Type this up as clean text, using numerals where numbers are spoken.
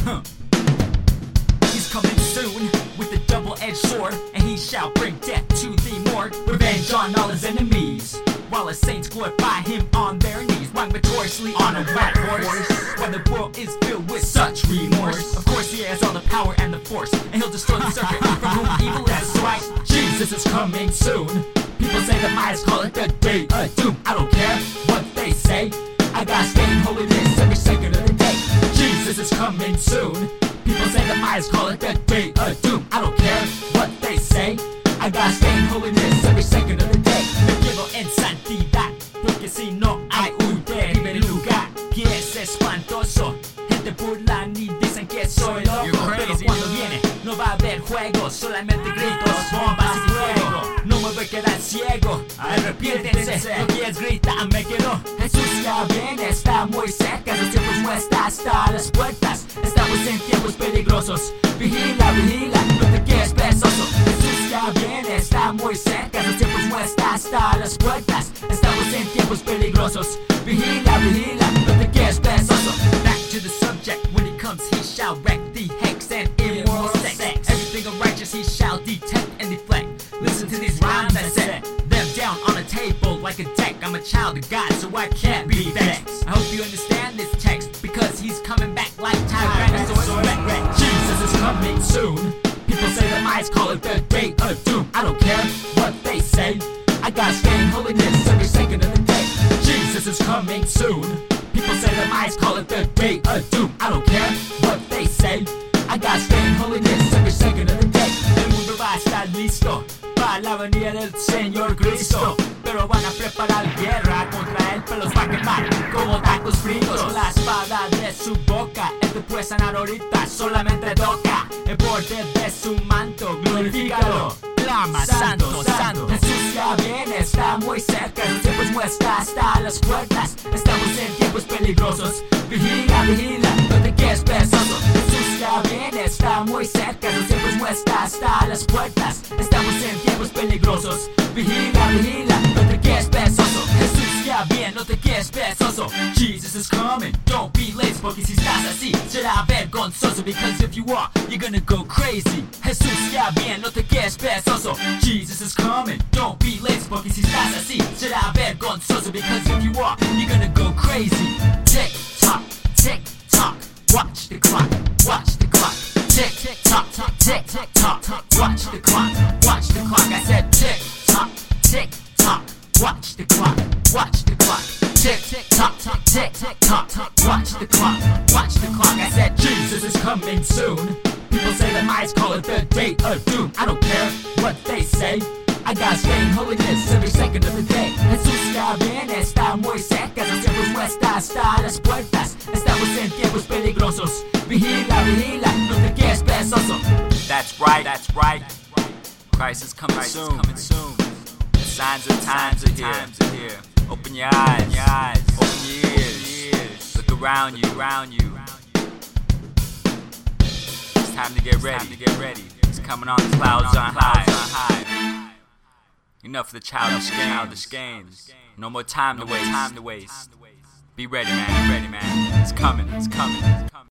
He's coming soon with a double-edged sword, and he shall bring death to the morgue. Revenge on all his enemies, while his saints glorify him on their knees, riding victoriously on a white horse, while the world is filled with such remorse. Of course he has all the power and the force, and he'll destroy the serpent from whom evil is the source. Jesus is coming soon. People say that my eyes call it the day of doom. I don't care what they say, I gotta stay in holiness every second of the day. Jesus is coming soon. People say that my eyes call it the day of doom. I don't care what they say, I gotta stay in holiness every second of the day. Me quedo en santidad, porque si no hay usted vive en el lugar que es espantoso. Gente burlan y dicen que soy loco, pero cuando viene no va a haber juegos, solamente gritos, bombas y fuego. No me voy a quedar ciego, arrepiéntense, lo que es grita, me quedo. Jesús ya viene, está muy cerca, los tiempos no está hasta las puertas. Estamos en tiempos peligrosos, vigila, vigila, no te quedes perezoso. Jesús ya viene, está muy cerca, los tiempos no está hasta las puertas. Estamos en tiempos peligrosos, vigila, vigila, no te quedes perezoso. Back to the subject, when he comes he shall wreck the hex and immoral sex. Everything unrighteous he shall detect and deflect. Listen to these rhymes, I set them down on a table like a deck. I'm a child of God, so I can't be vexed. I hope you understand this text, because he's coming back like Tyrannosaurus Rex. Jesus is coming soon. People say that my eyes call it the day of doom. I don't care what they say, I gotta stay in holiness every second of the day. Jesus is coming soon. People say that my eyes call it the day of doom. I don't care what they say, I gotta stay in holiness every second of the day. El mundo va a estar listo para la venida del Señor Cristo, pero van a preparar guerra contra él, pero los va a quemar como tacos fritos. Con la espada de su boca, él te puede sanar ahorita, solamente toca el borde de su manto, glorifícalo. Clama, santo, santo. Jesús ya viene, está muy cerca, los tiempos muestra hasta las puertas. Estamos en tiempos peligrosos, vigila, vigila, no te quedes perezoso. Jesús ya viene, está muy cerca, los tiempos muestra hasta las puertas. Estamos en tiempos peligrosos, vigila, vigila, no te quedes perezoso. Jesús ya viene, no te quedes perezoso. Jesus is coming, don't be lazy, porque si estás así será vergonzoso. Because if you are, you're gonna go crazy. Jesús ya viene, no te quedes perezoso. Jesus is coming, don't be lazy, porque si estás así será vergonzoso. Because if you are, you're gonna go crazy. Tick tock, watch the clock, watch the clock. Tick tock, tick tock, watch the clock, watch the clock. I said tick tock, watch the clock, watch the clock. Tick tock, watch the clock, watch the clock. I said Jesus is coming soon. People say that my eyes call it the day of doom. I don't care what they say, I gotta stay in holiness every second of the day. Jesús ya viene, está muy cerca, los tiempos no está hasta las puertas. Estamos en tiempos peligrosos, vigila, vigila, no te quedes perezoso. That's right, that's right. Christ is coming soon. The signs of times are here. Open your eyes, open your ears. Look around you. It's time to get ready. He's coming on the clouds on high. Enough of the childish games. No more time to waste. Be ready, man. It's coming.